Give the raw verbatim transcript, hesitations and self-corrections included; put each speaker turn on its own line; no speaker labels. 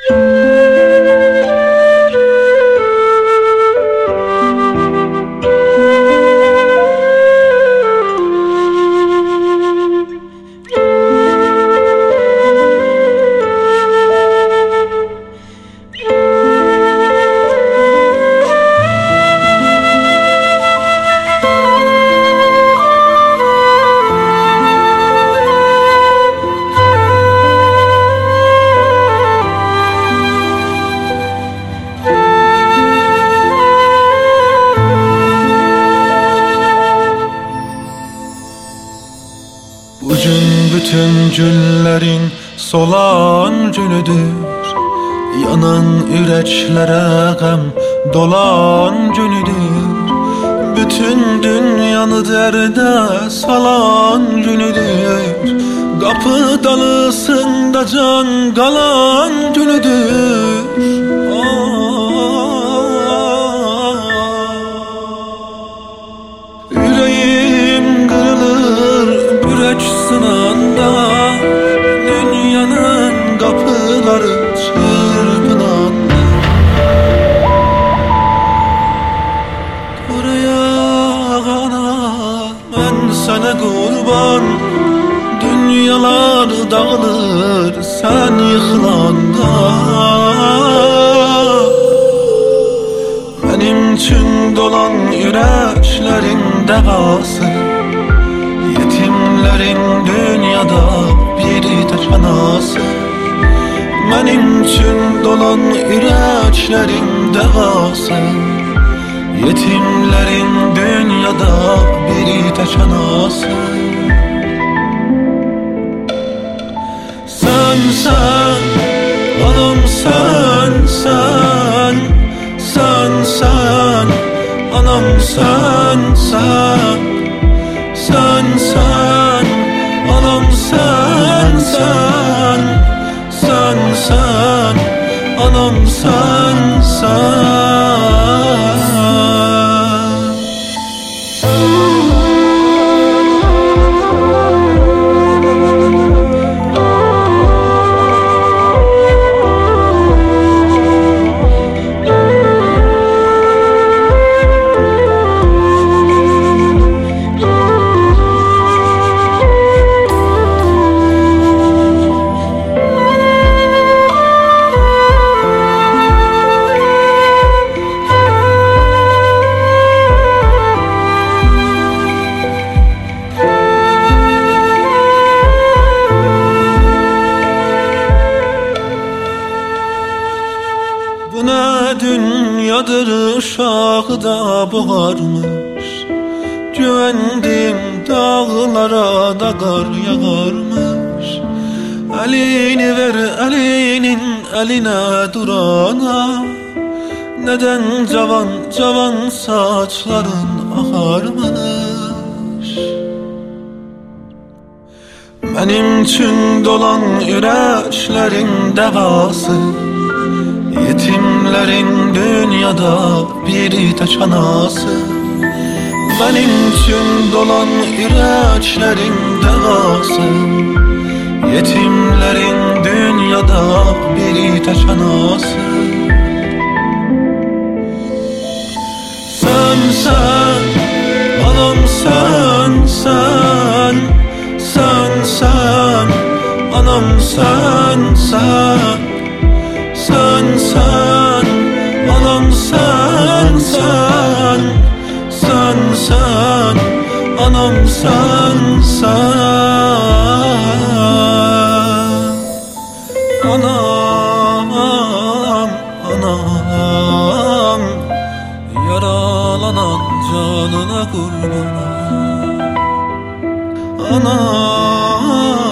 Bugün bütün günlerin solan günüdür. Yanan yüreklere gəm dolan günüdür. Bütün dünyanı dərdə salan günüdür. Kapı dalısında can qalan günüdür. Yüreğim kırılır bürek sınanda, dünyanın kapıları çırpınanda. Buraya ana ben sana kurban, dünyalar dağılır sen yıkılanda. Benim için dolan yüreklerin devası, yetimlerin dünyada bir tek anası. Benim için dolan yüreklerin devası, yetimlerin dünyada bir tek anası. Sen sen, anam sen sen, sen sen, anam sen sen, sen sen, anam sen sen, sen sen, anam sen sen. Bu ne dünyadır uşağı da boğarmış, güvendim dağlara da kar yağarmış. Elini ver elinin eline durana, neden cavan cavan saçların ağarmış. Benim için dolan yüreklerin devası, yetimlerin dünyada bir tek anası. Benim için dolan yüreklerin devası, yetimlerin dünyada bir tek anası. Sen sen, anam sen sen, sen sen, anam sen sen, sen sen, anam sen sen, sen sen, anam sen sen. Anam, anam, yaralanan canına kurban. Anam.